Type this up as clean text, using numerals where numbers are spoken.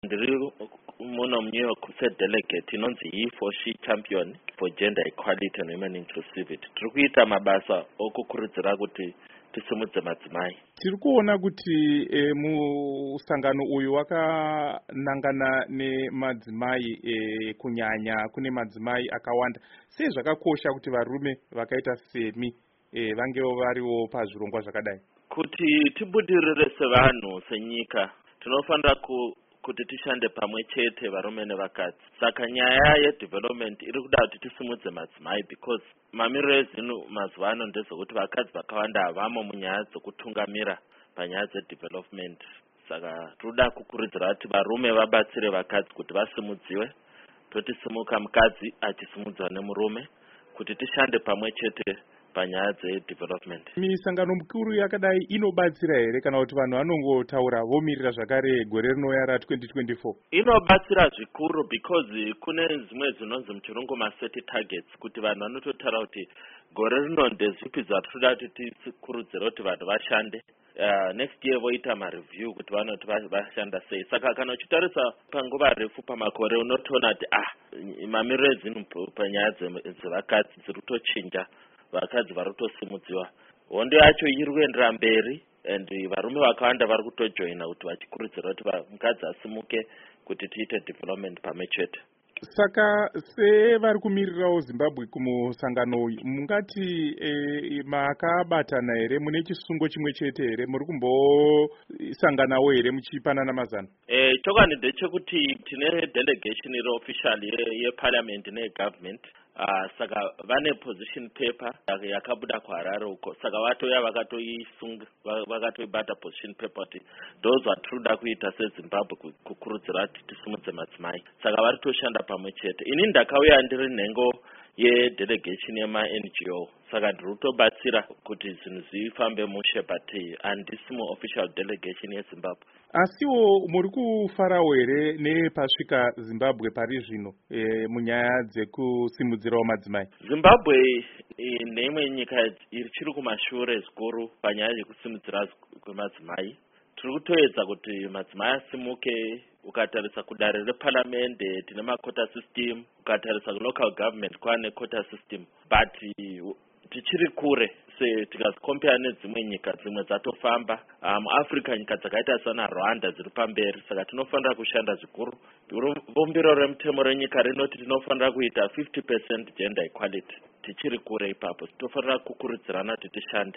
ndiri muno muNew York delegate inonzi He for She Champion for Gender Equality and Women Inclusivity. Tiri kuita mabasa okukurudzira kuti tisimudze madzimai. Tiri kuona kuti musangano uyu wakanangana nemadzimai kunyanya kune madzimai akawanda. Sei zvakakosha kuti varume vakaita semi vangewo variwo pazvirongwa zvakadai? Kuti tibudirire sevanhu senyika tinofanira kuti tishande pamwe chete varume nevakadzi. Saka nyaya yedevelopment iri kuda kuti tisimudze madzimai because mamiriro ezvinhu mazuva ano ndezvekuti vakadzi vakawanda havamo munyaya dzekutungamira panyaya dzedevelopment. Saka tinoda kukurudzira kuti varume vabatsire vakadzi kuti vasimudziwe, totisimuka mukadzi achisimudzwa nemurume kuti tishande pamwe chete panyaya dzedevelopment. Misangano mikuru yakadai inobatsira here kana kuti vanhu vanongotaura vomirira zvakare gore rinouya ra2024? Inobatsira zvikuru because kune zvimwe zvinonzi muchirungu ma-set targets kuti vanhu vanototaura kuti gore rino ndezvipi zvatinoda kuti tikurudzire kuti vanhu vashande. Next year voita ma-review kuti vanoti vashanda sei. Saka kana uchitarisa panguva refu pamakore unotoona kuti mamiriro ezvinhu panyaya dzevakadzi dziri kutochinja, vakadzi vari kutosimudziwa, hondo yacho iri kuendera mberi and varume vakawanda vari kutojoina kuti vachikurudzira kuti mukadzi asimuke kuti tiite development pamwe chete. Saka sevari kumirirawo Zimbabwe kumusangano uyu, mungati makabatana here, mune chisungo chimwe chete here, muri kumbosanganawo here muchipanana mazano? Chokwadi ndechekuti tine delegation iri official yeparliament neyegovernment. Saka vane position paper yakabuda kuHarare uko. Saka vatoya vakatoibata position paper kuti those vatinoda kuita seZimbabwe kukurudzira kuti tisimudze madzimai. Saka vari toshanda pamwe chete. Ini ndakauya ndiri nhengo yedelegation yema-NGO. Saka ndiri kutobatsira kuti zvinhu zvifambe mushe but handisi mu-official delegation yeZimbabwe. Asiwo muri kufarawo here nepasvika Zimbabwe pari zvino munyaya dzekusimudzirawo madzimai? Zimbabwe neimwe nyika ichiri kumashure zvikuru panyaya yekusimudzira kwemadzimai. Tiri kutoedza kuti madzimai asimuke. Ukatarisa kudare reparamende tine makota system, ukatarisa local government kwane quota system, but tichiri kure tikazicompare nedzimwe nyika dzimwe dzatofamba. Africa nyika dzakaita sana Rwanda dziri pamberi. Saka tinofanira kushanda zvikuru. Bumbiro remutemo renyika rinoti tinofanira kuita 50% gender equality. Tichiri kure ipapo tinofanira kukurudzirana kuti tishande.